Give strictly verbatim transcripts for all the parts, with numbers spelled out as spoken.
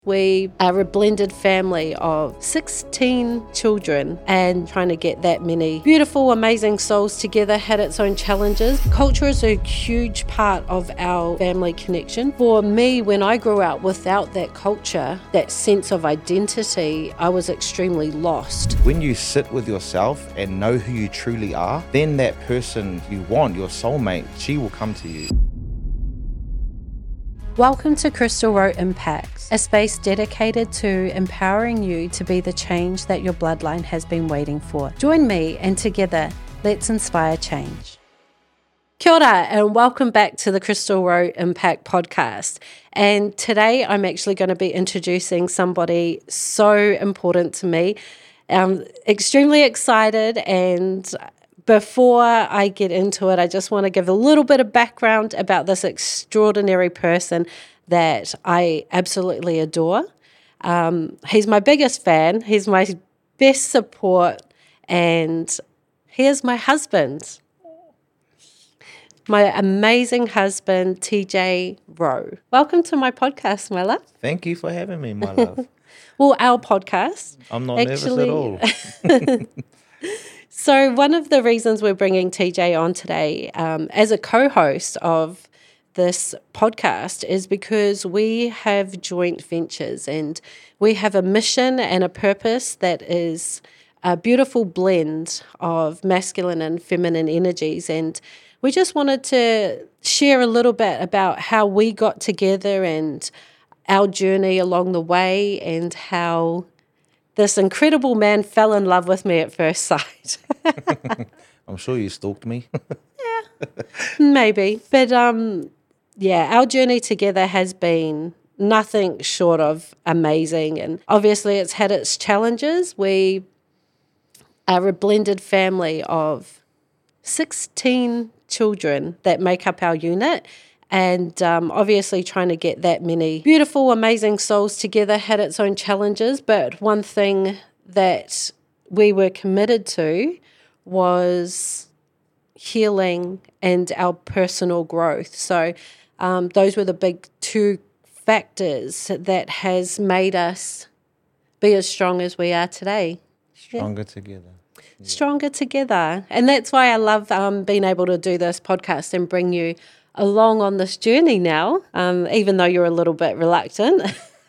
We are a blended family of sixteen children, and trying to get that many beautiful, amazing souls together had its own challenges. Culture is a huge part of our family connection. For me, when I grew up without that culture, that sense of identity, I was extremely lost. When you sit with yourself and know who you truly are, then that person you want, your soulmate, she will come to you. Welcome to Crystal Road Impacts, a space dedicated to empowering you to be the change that your bloodline has been waiting for. Join me and together, let's inspire change. Kia ora and welcome back to the Crystal Road Impact podcast. And today I'm actually going to be introducing somebody so important to me. I'm extremely excited, and before I get into it, I just want to give a little bit of background about this extraordinary person that I absolutely adore. Um, he's my biggest fan. He's my best support, and he is my husband. My amazing husband, T J Rowe. Welcome to my podcast, my love. Thank you for having me, my love. Well, our podcast. I'm not actually, nervous at all. So one of the reasons we're bringing T J on today um, as a co-host of this podcast is because we have joint ventures and we have a mission and a purpose that is a beautiful blend of masculine and feminine energies. And we just wanted to share a little bit about how we got together and our journey along the way, and how this incredible man fell in love with me at first sight. I'm sure you stalked me. Yeah, maybe. But um, yeah, our journey together has been nothing short of amazing. And obviously it's had its challenges. We are a blended family of sixteen children that make up our unit. And um, obviously trying to get that many beautiful, amazing souls together had its own challenges. But one thing that we were committed to was healing and our personal growth. So um, those were the big two factors that has made us be as strong as we are today. Stronger yeah. together. Yeah. Stronger together. And that's why I love um, being able to do this podcast and bring you along on this journey now, um, even though you're a little bit reluctant.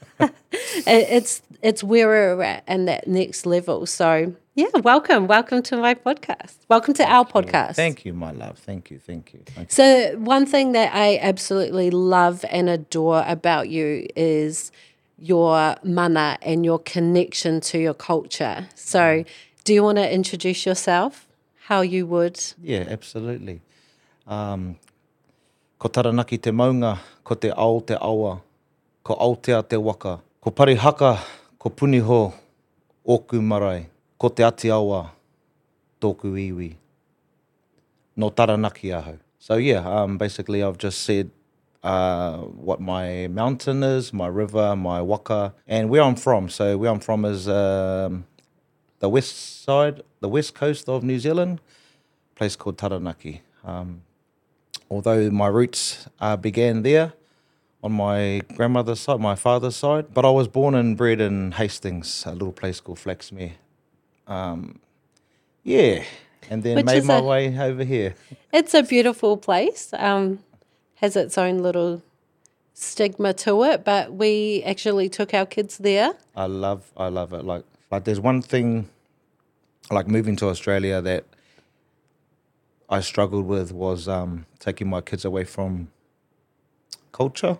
it's it's where we're at in that next level. So yeah, welcome. Welcome to my podcast. Welcome to our podcast. Thank you, my love. Thank you, thank you. Thank you. So one thing that I absolutely love and adore about you is your mana and your connection to your culture. So do you want to introduce yourself, how you would? Yeah, absolutely. Um, Ko taranaki te maunga, ko te ao te awa, ko Aotea te waka, ko parihaka, ko puniho, oku marae, ko te ati awa, tōku iwi. No taranaki ahau. So yeah, um, basically I've just said uh, what my mountain is, my river, my waka, and where I'm from. So where I'm from is um, the west side, the west coast of New Zealand, a place called Taranaki. Um, Although my roots uh, began there on my grandmother's side, my father's side, but I was born and bred in Hastings, a little place called Flaxmere. Um, yeah, and then Which made my a, way over here. It's a beautiful place, um, has its own little stigma to it, but we actually took our kids there. I love, I love it. Like, like there's one thing, like moving to Australia that I struggled with was um, taking my kids away from culture.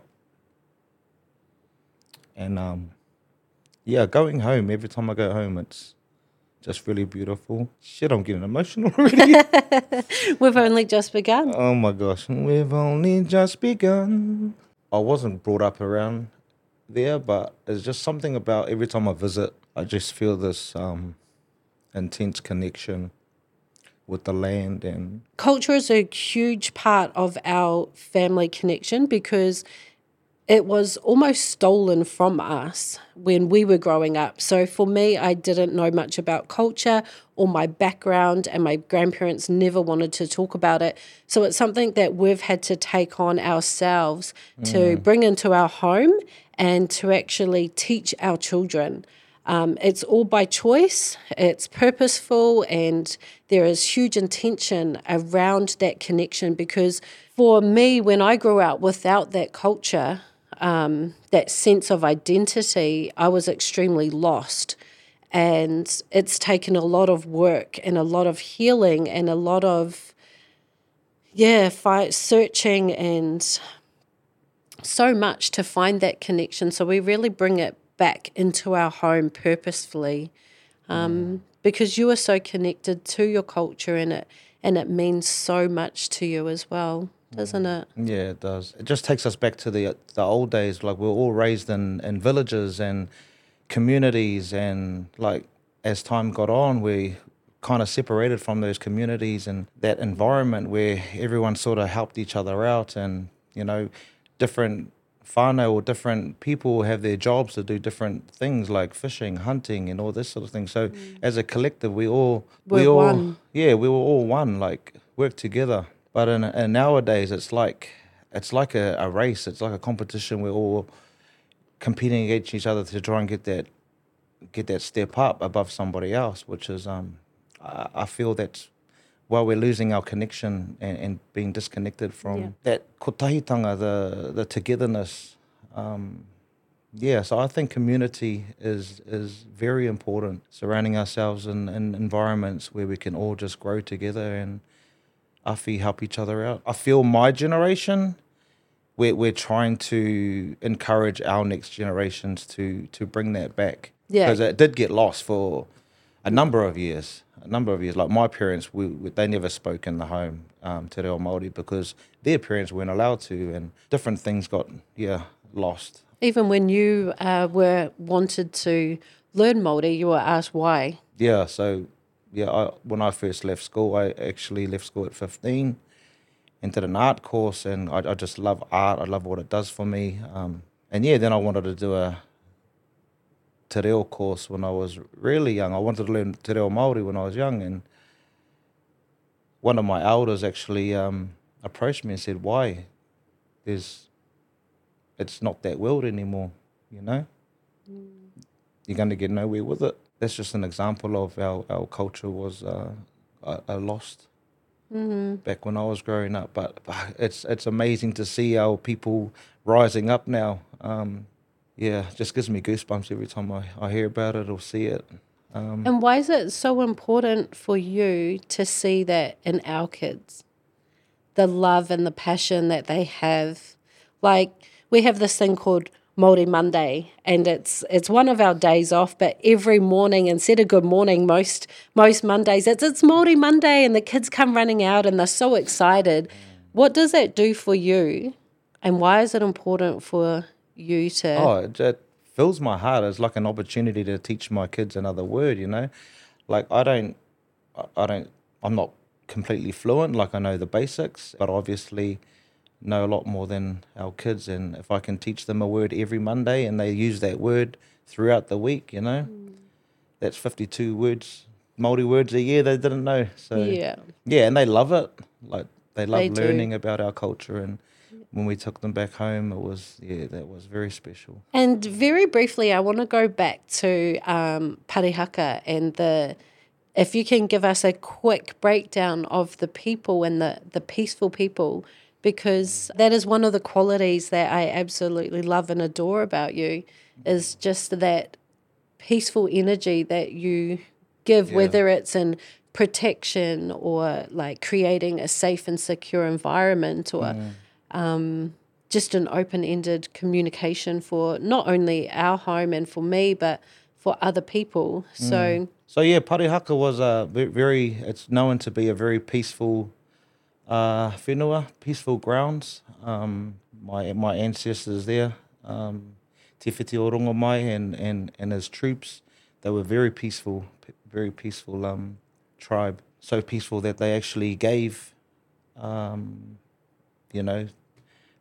And um, yeah, going home, every time I go home, it's just really beautiful. Shit, I'm getting emotional already. We've only just begun. Oh my gosh, we've only just begun. I wasn't brought up around there, but there's just something about every time I visit, I just feel this um, intense connection with the land. And culture is a huge part of our family connection because it was almost stolen from us when we were growing up. So for me, I didn't know much about culture or my background, and my grandparents never wanted to talk about it. So it's something that we've had to take on ourselves to bring into our home and to actually teach our children. Um, it's all by choice, it's purposeful, and there is huge intention around that connection, because for me, when I grew up without that culture, um, that sense of identity, I was extremely lost. And it's taken a lot of work and a lot of healing and a lot of, yeah, fight, searching and so much to find that connection. So we really bring it back into our home purposefully, um, because you are so connected to your culture, and it and it means so much to you as well, doesn't it? Yeah, it does. It just takes us back to the the old days. Like, we we're all raised in, in villages and communities, and like as time got on, we kind of separated from those communities and that environment where everyone sort of helped each other out, and you know, different whānau or different people have their jobs to do different things like fishing, hunting, and all this sort of thing. So as a collective, we all we We're all one. yeah, we were all one, like work together. But in, in nowadays, it's like it's like a, a race. It's like a competition. We're all competing against each other to try and get that get that step up above somebody else, which is um, I, I feel that's while we're losing our connection and, and being disconnected from Yeah. that kotahitanga, the the togetherness. Um, yeah, so I think community is is very important. Surrounding ourselves in, in environments where we can all just grow together and awhi help each other out. I feel my generation, we're, we're trying to encourage our next generations to to bring that back. Yeah. Because it did get lost for a number of years. A number of years. Like my parents, we, we they never spoke in the home um, te reo Māori because their parents weren't allowed to, and different things got, yeah, lost. Even when you uh, were wanted to learn Māori, you were asked why. Yeah, so yeah, I, when I first left school, I actually left school at fifteen and did an art course, and I, I just love art. I love what it does for me. Um, and yeah, then I wanted to do a te reo course when I was really young. I wanted to learn te reo Māori when I was young, and one of my elders actually um, approached me and said, "Why? There's, it's not that world anymore, you know? You're going to get nowhere with it." That's just an example of our, our culture was uh, a, a lost back when I was growing up. But, but it's it's amazing to see our people rising up now. Um, yeah, it just gives me goosebumps every time I, I hear about it or see it. Um, And why is it so important for you to see that in our kids? The love and the passion that they have. Like, we have this thing called Māori Monday, and it's it's one of our days off, but every morning, instead of good morning, most most Mondays, it's it's Māori Monday, and the kids come running out and they're so excited. What does that do for you, and why is it important for you to... Oh, it, it fills my heart. It's like an opportunity to teach my kids another word, you know? Like, I don't, I I don't, I'm not completely fluent, like I know the basics, but obviously know a lot more than our kids. And if I can teach them a word every Monday and they use that word throughout the week, you know, that's fifty-two words, Māori words a year they didn't know. So, Yeah. yeah, and they love it. Like, they love They do. learning about our culture. And when we took them back home, it was, yeah, that was very special. And very briefly, I want to go back to um, Parihaka and the, if you can give us a quick breakdown of the people and the, the peaceful people, because that is one of the qualities that I absolutely love and adore about you, is just that peaceful energy that you give, Yeah. whether it's in protection or like creating a safe and secure environment, or um, just an open-ended communication for not only our home and for me, but for other people. So So yeah, Parihaka was a ve- very, it's known to be a very peaceful uh, whenua, peaceful grounds. Um, my my ancestors there, um, Te Whiti o Rongomai and, and, and his troops, they were very peaceful, p- very peaceful um, tribe. So peaceful that they actually gave, um, you know,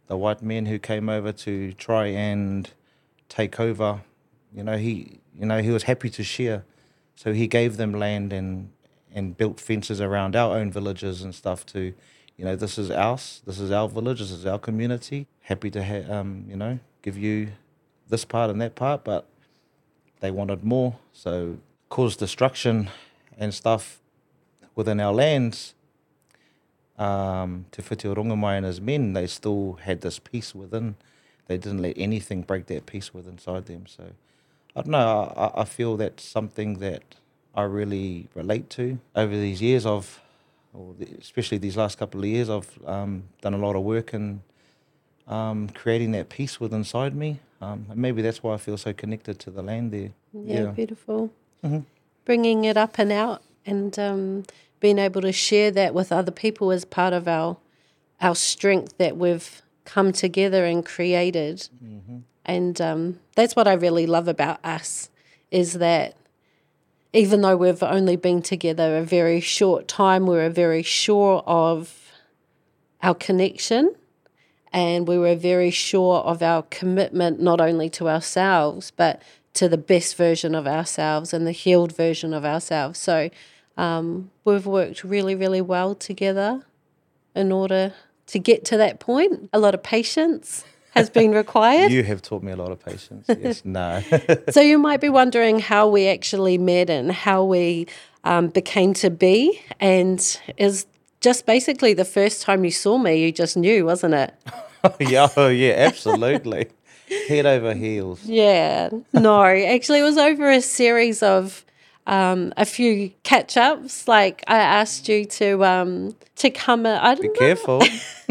the white men who came over to try and take over, you know, he you know he was happy to share, so he gave them land and and built fences around our own villages and stuff to, you know, this is ours, this is our village, this is our community. Happy to ha- um you know give you this part and that part, but they wanted more, so caused destruction and stuff within our lands. Um, Te Whiti o Rongamai and his men, they still had this peace within. They didn't let anything break that peace within inside them. So I don't know, I, I feel that's something that I really relate to. Over these years of, or especially these last couple of years, I've um, done a lot of work in um, creating that peace within inside me. Um, and maybe that's why I feel so connected to the land there. Yeah, Yeah. beautiful. Mm-hmm. Bringing it up and out and um, being able to share that with other people is part of our our strength that we've come together and created. Mm-hmm. And um, that's what I really love about us, is that even though we've only been together a very short time, we're very sure of our connection, and we were very sure of our commitment not only to ourselves but to the best version of ourselves and the healed version of ourselves. So um, we've worked really, really well together in order to get to that point. A lot of patience has been required. You have taught me a lot of patience. Yes, no. So you might be wondering how we actually met and how we um, became to be, and is just basically the first time you saw me, you just knew, wasn't it? yeah, oh, yeah, absolutely. Head over heels. Yeah, no, actually it was over a series of um, a few catch-ups. Like I asked you to um, to come. uh, I Be don't know. careful.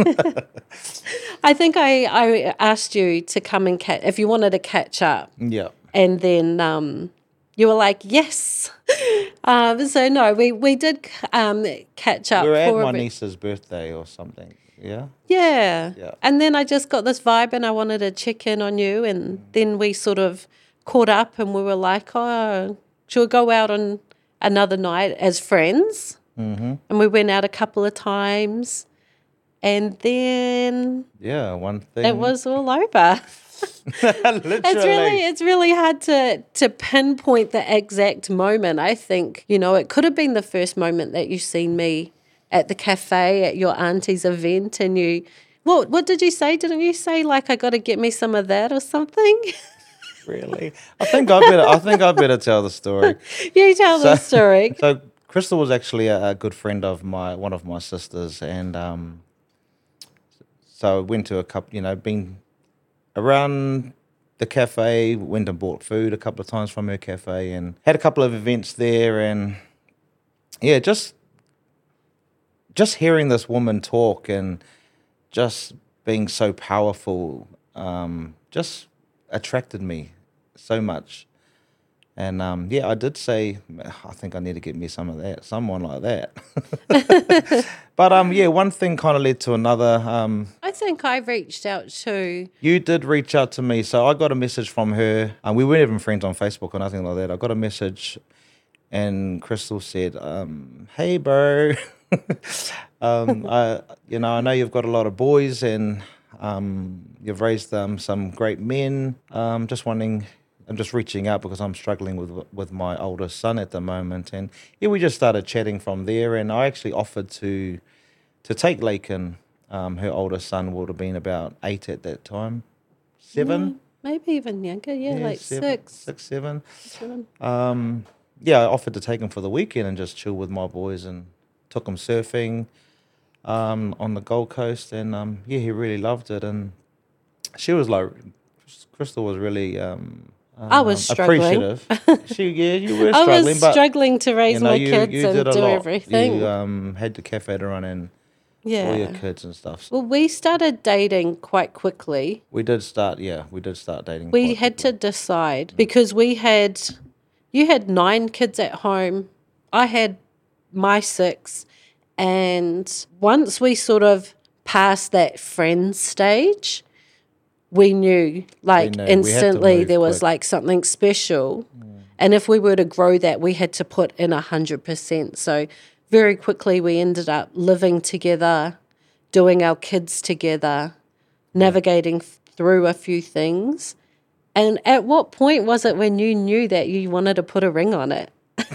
I think I, I asked you to come and catch if you wanted to catch up, Yeah. and then um, you were like, yes. Um, so no, we we did um, catch up. We were at for a my bit. niece's birthday or something. Yeah. Yeah. Yeah. And then I just got this vibe and I wanted to check in on you. And mm. then we sort of caught up and we were like, oh, should we go out on another night as friends? Mm-hmm. And we went out a couple of times. And then Yeah, one thing. it was all over. Literally. It's really, it's really hard to, to pinpoint the exact moment. I think, you know, it could have been the first moment that you seen me at the cafe at your auntie's event, and you, what what did you say? Didn't you say like I got to get me some of that or something? Really? I think I better. I think I better tell the story. You tell so, the story. So Crystal was actually a, a good friend of my one of my sisters, and um, so I went to a couple. You know, been around the cafe, went and bought food a couple of times from her cafe, and had a couple of events there, and yeah, just. Just hearing this woman talk and just being so powerful um, just attracted me so much. And um, yeah, I did say, I think I need to get me some of that, someone like that. But um, yeah, one thing kind of led to another. Um, I think I reached out to... You did reach out to me. So I got a message from her. Um, we weren't even friends on Facebook or nothing like that. I got a message and Crystal said, um, hey, bro. um, I, you know, I know you've got a lot of boys and um, you've raised um, some great men. Um, just wondering, I'm just reaching out because I'm struggling with with my oldest son at the moment. And yeah, we just started chatting from there. And I actually offered to to take Lakin. Um, her oldest son would have been about eight at that time, seven, Yeah, maybe even younger. Yeah, yeah, like seven, six. six, seven. seven. Um, yeah, I offered to take him for the weekend and just chill with my boys, and took him surfing um, on the Gold Coast, and um, yeah, he really loved it. And she was like, Crystal was really um, um, I was struggling. appreciative. she, yeah, you were I struggling, was but struggling to raise you know, my you, kids you and did a do lot. everything. You um, had the cafe to run and yeah. all your kids and stuff. Well, we started dating quite quickly. We did start, yeah, we did start dating. We quite had quickly. to decide because we had, you had nine kids at home. I had my six. And once we sort of passed that friend stage, we knew like We knew. We had to instantly move there was quick. like something special. Mm. And if we were to grow that, we had to put in one hundred percent. So very quickly we ended up living together, doing our kids together, navigating through a few things. And at what point was it when you knew that you wanted to put a ring on it?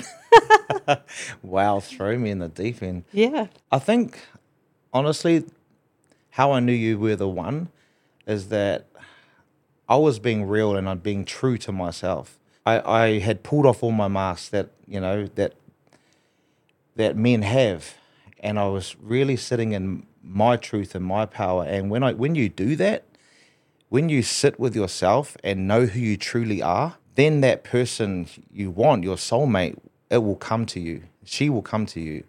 Wow, throw me in the deep end. Yeah. I think, honestly, how I knew you were the one is that I was being real and I'm being true to myself. I, I had pulled off all my masks that, you know, that that men have. And I was really sitting in my truth and my power. And when I when you do that, when you sit with yourself and know who you truly are, then that person you want, your soulmate, it will come to you. She will come to you.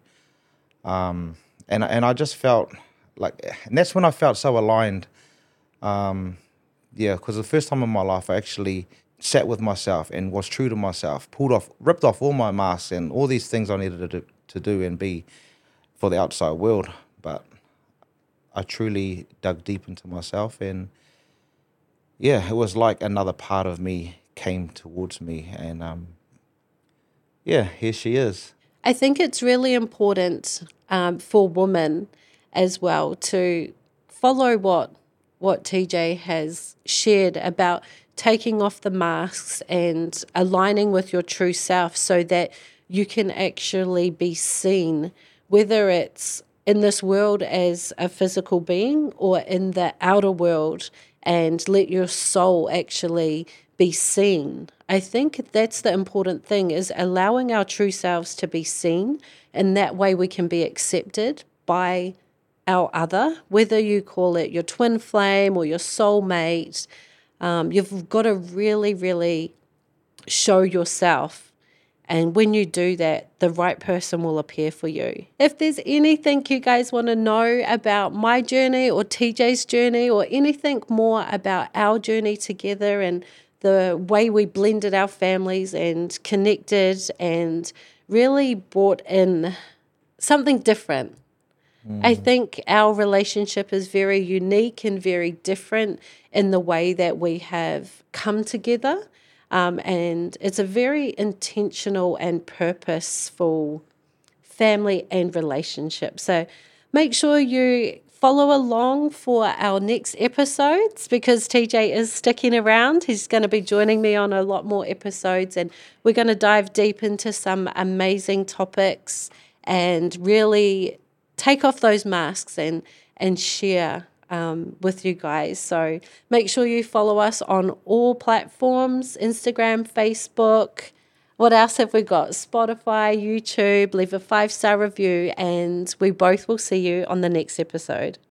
Um, and and I just felt like, and that's when I felt so aligned. Um, yeah, because the first time in my life, I actually sat with myself and was true to myself, pulled off, ripped off all my masks and all these things I needed to do, to do and be for the outside world. But I truly dug deep into myself, and yeah, it was like another part of me came towards me, and um, yeah, here she is. I think it's really important um, for women as well to follow what what T J has shared about taking off the masks and aligning with your true self so that you can actually be seen, whether it's in this world as a physical being or in the outer world, and let your soul actually be seen. I think that's the important thing, is allowing our true selves to be seen, and that way we can be accepted by our other, whether you call it your twin flame or your soulmate. Um, you've got to really, really show yourself. And when you do that, the right person will appear for you. If there's anything you guys want to know about my journey or T J's journey, or anything more about our journey together and the way we blended our families and connected and really brought in something different. I think our relationship is very unique and very different in the way that we have come together. Um, and it's a very intentional and purposeful family and relationship. So make sure you follow along for our next episodes, because T J is sticking around. He's going to be joining me on a lot more episodes, and we're going to dive deep into some amazing topics and really take off those masks and and share um, with you guys. So make sure you follow us on all platforms: Instagram, Facebook. What else have we got? Spotify, YouTube. Leave a five-star review, and we both will see you on the next episode.